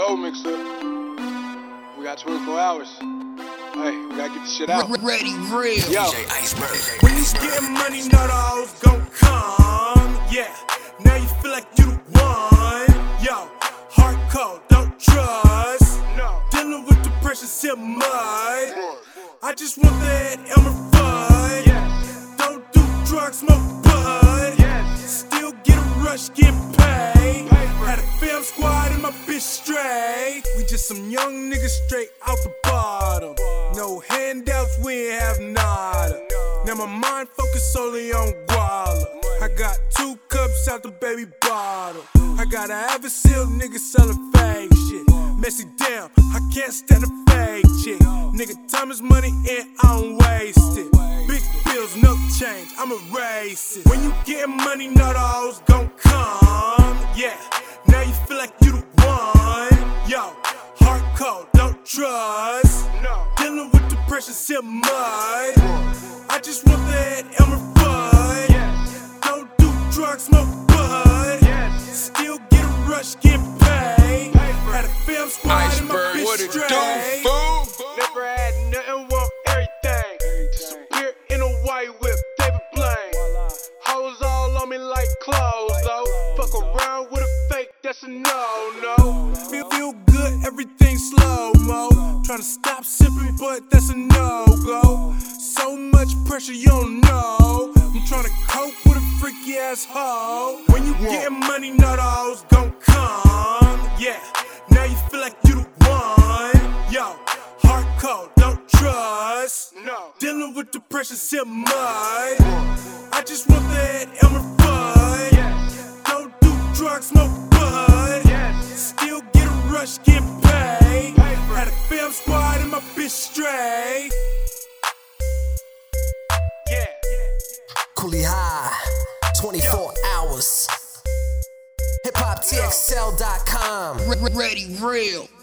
go, Mixer. We got 24 hours. Hey, we gotta get this shit out. Ready, real. Yo. DJ Iceberg. When you getting money, not all's gon' come. Yeah, now you feel like you the one. Yo, hard cold, don't trust. No. Dealing with the pressure, sip mud. I just want that Elmer Fudd. Yes. Don't do drugs, smoke bud. Yes. Still get a rush, get paid. Had a fam squad and my bitch straight. We just some young niggas straight out the bottom. No handouts, we ain't have nada. Now my mind focused solely on guala. I got 2 cups out the baby bottle. I got a avid seal nigga selling fake shit. Messy damn, I can't stand a fake chick. Nigga, time is money and I don't waste it. Big bills, no change, I'ma race it. When you getting money, not all's gon' come. Yeah, now you feel like you the one. Yo, hard cold, don't trust. No. Dealing with the pressure, sip mud. I just want that Elmer Fudd. Yes. Don't do drugs, smoke bud. Yes. Still get a rush, get paid. Had a fam squad and my Iceberg, bitch what it straight. do, fool? Never had nothing, want everything. Disappear in a white whip, David Blaine. Hoes all on me like clothes, though. Fuck around with a fake, that's a no-no. Feel good, everything slow-mo. Tryna stop sipping, but that's a no-go. So much pressure, you don't know. I'm tryna cope with a freaky ass hoe. When you getting money, not all's gon' come. Yeah, now you feel like you the one. Yo, hard cold, don't trust. No. Dealing with the pressure, sip mud. I just want that Elmer Fudd. Yes. Don't do drugs, smoke bud. Yes. Still get a rush, get paid. Had a fam squad and my bitch straight. Yeah. Coolie High, 24 hours. HipHopTXL.com. Ready, real.